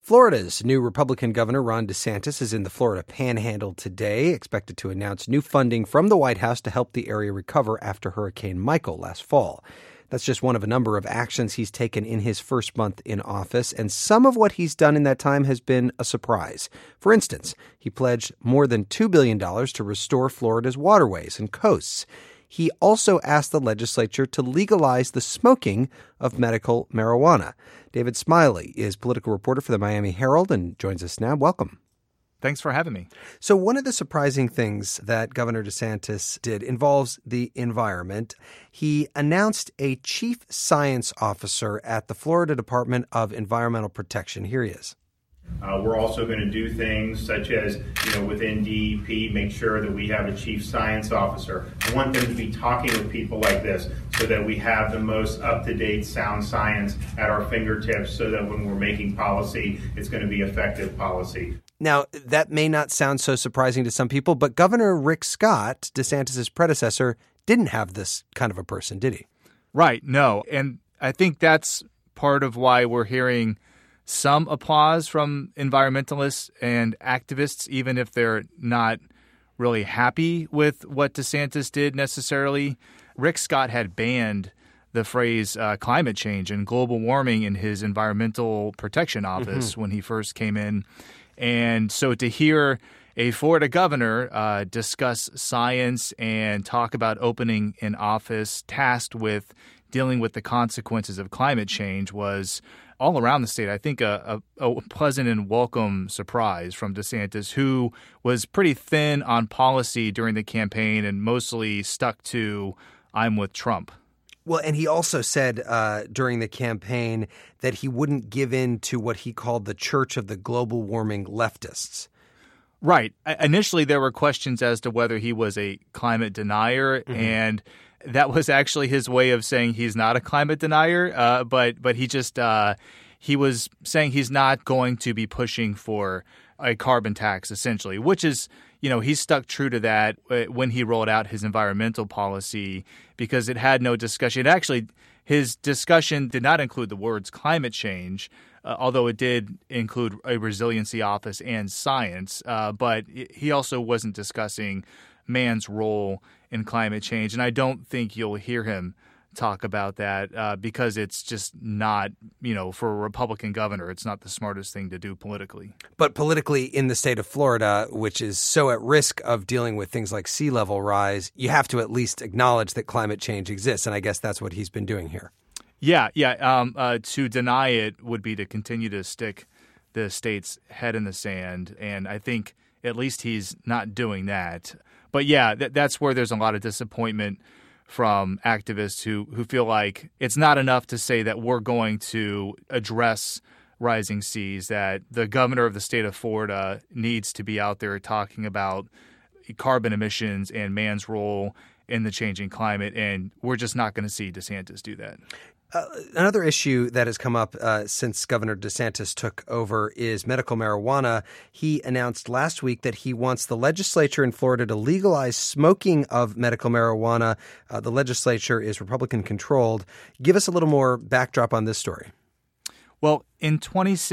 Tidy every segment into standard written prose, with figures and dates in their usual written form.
Florida's new Republican governor, Ron DeSantis, is in the Florida Panhandle today, expected to announce new funding from the White House to help the area recover after Hurricane Michael last fall. That's just one of a number of actions he's taken in his first month in office, and some of what he's done in that time has been a surprise. For instance, he pledged more than $2 billion to restore Florida's waterways and coasts. He also asked the legislature to legalize the smoking of medical marijuana. David Smiley is political reporter for the Miami Herald and joins us now. Welcome. Thanks for having me. So one of the surprising things that Governor DeSantis did involves the environment. He announced a chief science officer at the Florida Department of Environmental Protection. Here he is. We're also going to do things such as, within DEP, make sure that we have a chief science officer. I want them to be talking with people like this so that we have the most up-to-date sound science at our fingertips so that when we're making policy, it's going to be effective policy. Now, that may not sound so surprising to some people, but Governor Rick Scott, DeSantis' predecessor, didn't have this kind of a person, did he? Right, no. And I think that's part of why we're hearing some applause from environmentalists and activists, even if they're not really happy with what DeSantis did necessarily. Rick Scott had banned the phrase climate change and global warming in his Environmental Protection Office when he first came in. And so to hear a Florida governor discuss science and talk about opening an office tasked with dealing with the consequences of climate change was all around the state, I think, a pleasant and welcome surprise from DeSantis, who was pretty thin on policy during the campaign and mostly stuck to "I'm with Trump." Well, and he also said during the campaign that he wouldn't give in to what he called the church of the global warming leftists. Right. Initially, there were questions as to whether he was a climate denier, and that was actually his way of saying he's not a climate denier. But he just he was saying he's not going to be pushing for a carbon tax, essentially, which is, he stuck true to that when he rolled out his environmental policy because it had no discussion. Actually, his discussion did not include the words climate change, although it did include a resiliency office and science. But he also wasn't discussing man's role in climate change. And I don't think you'll hear him talk about that because it's just not, for a Republican governor, it's not the smartest thing to do politically. But politically in the state of Florida, which is so at risk of dealing with things like sea level rise, you have to at least acknowledge that climate change exists. And I guess that's what he's been doing here. Yeah. To deny it would be to continue to stick the state's head in the sand. And I think at least he's not doing that. But yeah, that's where there's a lot of disappointment from activists who feel like it's not enough to say that we're going to address rising seas, that the governor of the state of Florida needs to be out there talking about carbon emissions and man's role in the changing climate, and we're just not going to see DeSantis do that. Another issue that has come up since Governor DeSantis took over is medical marijuana. He announced last week that he wants the legislature in Florida to legalize smoking of medical marijuana. The legislature is Republican-controlled. Give us a little more backdrop on this story. Well, in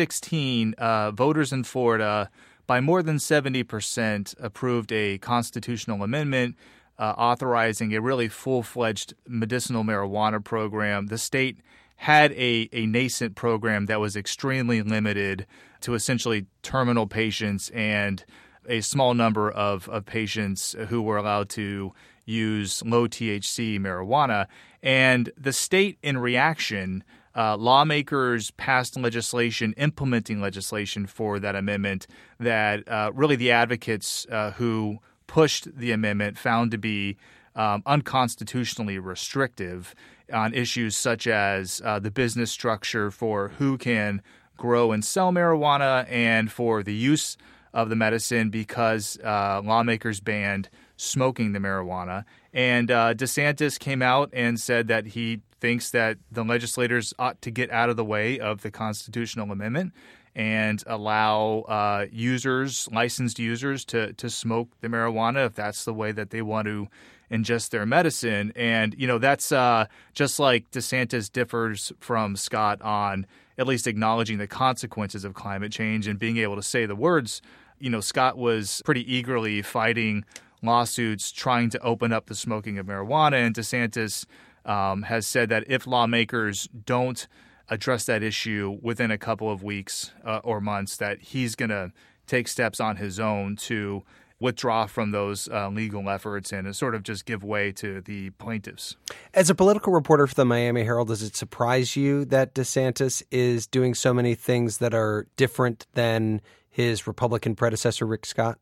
2016, voters in Florida, by more than 70%, approved a constitutional amendment authorizing a really full-fledged medicinal marijuana program. The state had a nascent program that was extremely limited to essentially terminal patients and a small number of patients who were allowed to use low-THC marijuana. And the state, in reaction, lawmakers passed legislation, implementing legislation for that amendment that really the advocates who pushed the amendment found to be unconstitutionally restrictive on issues such as the business structure for who can grow and sell marijuana and for the use of the medicine because lawmakers banned smoking the marijuana. And DeSantis came out and said that he thinks that the legislators ought to get out of the way of the constitutional amendment and allow licensed users to smoke the marijuana if that's the way that they want to ingest their medicine. And, that's just like DeSantis differs from Scott on at least acknowledging the consequences of climate change and being able to say the words. Scott was pretty eagerly fighting lawsuits trying to open up the smoking of marijuana, and DeSantis has said that if lawmakers don't address that issue within a couple of weeks or months, that he's going to take steps on his own to withdraw from those legal efforts and sort of just give way to the plaintiffs. As a political reporter for the Miami Herald, does it surprise you that DeSantis is doing so many things that are different than his Republican predecessor, Rick Scott?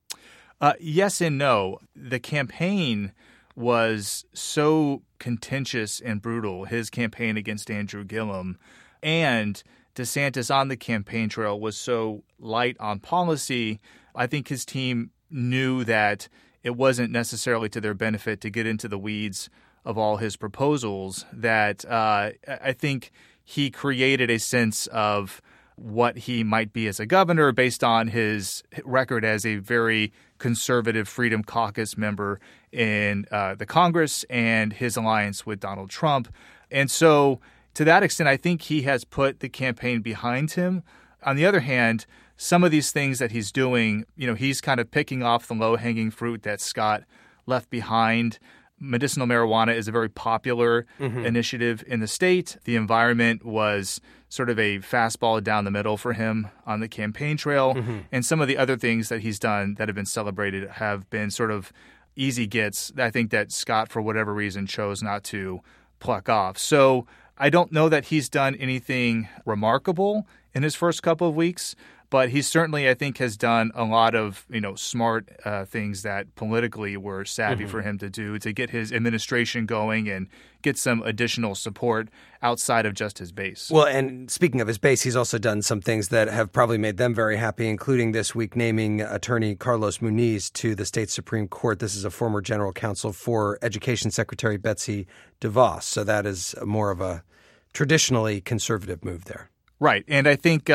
Yes and no. The campaign was so contentious and brutal, his campaign against Andrew Gillum, and DeSantis on the campaign trail was so light on policy. I think his team knew that it wasn't necessarily to their benefit to get into the weeds of all his proposals, that I think he created a sense of what he might be as a governor based on his record as a very conservative Freedom Caucus member in the Congress and his alliance with Donald Trump. And so to that extent, I think he has put the campaign behind him. On the other hand, some of these things that he's doing, he's kind of picking off the low-hanging fruit that Scott left behind. Medicinal marijuana is a very popular initiative in the state. The environment was sort of a fastball down the middle for him on the campaign trail. And some of the other things that he's done that have been celebrated have been sort of easy gets. I think that Scott, for whatever reason, chose not to pluck off. So I don't know that he's done anything remarkable in his first couple of weeks, but he certainly, I think, has done a lot of, smart things that politically were savvy for him to do to get his administration going and get some additional support outside of just his base. Well, and speaking of his base, he's also done some things that have probably made them very happy, including this week naming attorney Carlos Muniz to the state Supreme Court. This is a former general counsel for Education Secretary Betsy DeVos. So that is more of a traditionally conservative move there. Right. And I think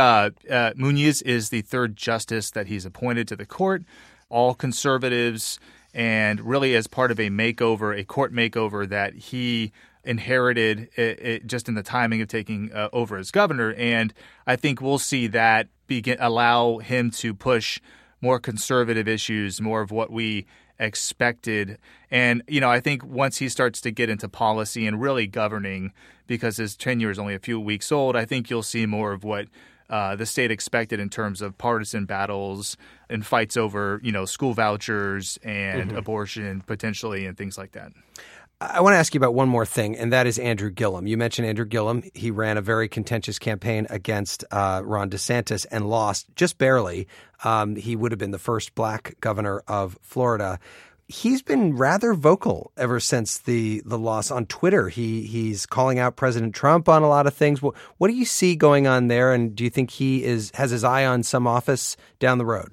Muniz is the third justice that he's appointed to the court, all conservatives, and really as part of a court makeover that he inherited just in the timing of taking over as governor. And I think we'll see that allow him to push more conservative issues, more of what we expected. And, I think once he starts to get into policy and really governing, because his tenure is only a few weeks old, I think you'll see more of what the state expected in terms of partisan battles and fights over, school vouchers and abortion potentially and things like that. I want to ask you about one more thing, and that is Andrew Gillum. You mentioned Andrew Gillum. He ran a very contentious campaign against Ron DeSantis and lost just barely. He would have been the first black governor of Florida. He's been rather vocal ever since the loss on Twitter. He's calling out President Trump on a lot of things. What do you see going on there, and do you think he has his eye on some office down the road?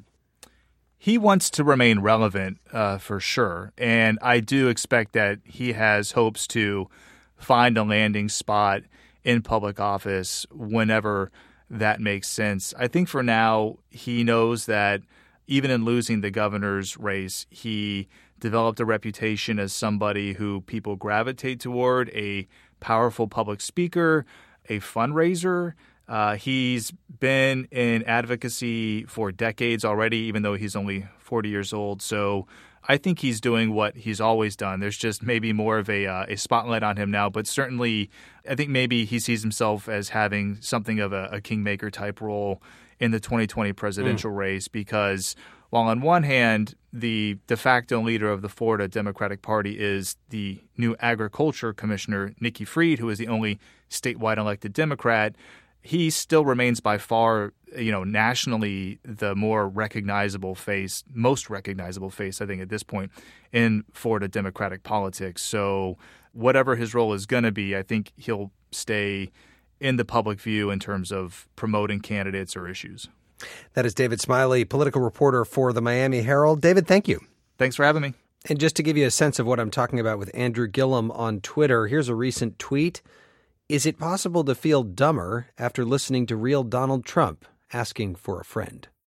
He wants to remain relevant for sure, and I do expect that he has hopes to find a landing spot in public office whenever that makes sense. I think for now he knows that even in losing the governor's race, he developed a reputation as somebody who people gravitate toward, a powerful public speaker, a fundraiser. He's been in advocacy for decades already, even though he's only 40 years old. So I think he's doing what he's always done. There's just maybe more of a spotlight on him now. But certainly I think maybe he sees himself as having something of a kingmaker type role in the 2020 presidential race, because while on one hand, the de facto leader of the Florida Democratic Party is the new agriculture commissioner, Nikki Fried, who is the only statewide elected Democrat, he still remains by far, nationally the more recognizable face, most recognizable face, I think, at this point in Florida Democratic politics. So whatever his role is going to be, I think he'll stay in the public view in terms of promoting candidates or issues. That is David Smiley, political reporter for the Miami Herald. David, thank you. Thanks for having me. And just to give you a sense of what I'm talking about with Andrew Gillum on Twitter, here's a recent tweet. Is it possible to feel dumber after listening to real Donald Trump asking for a friend?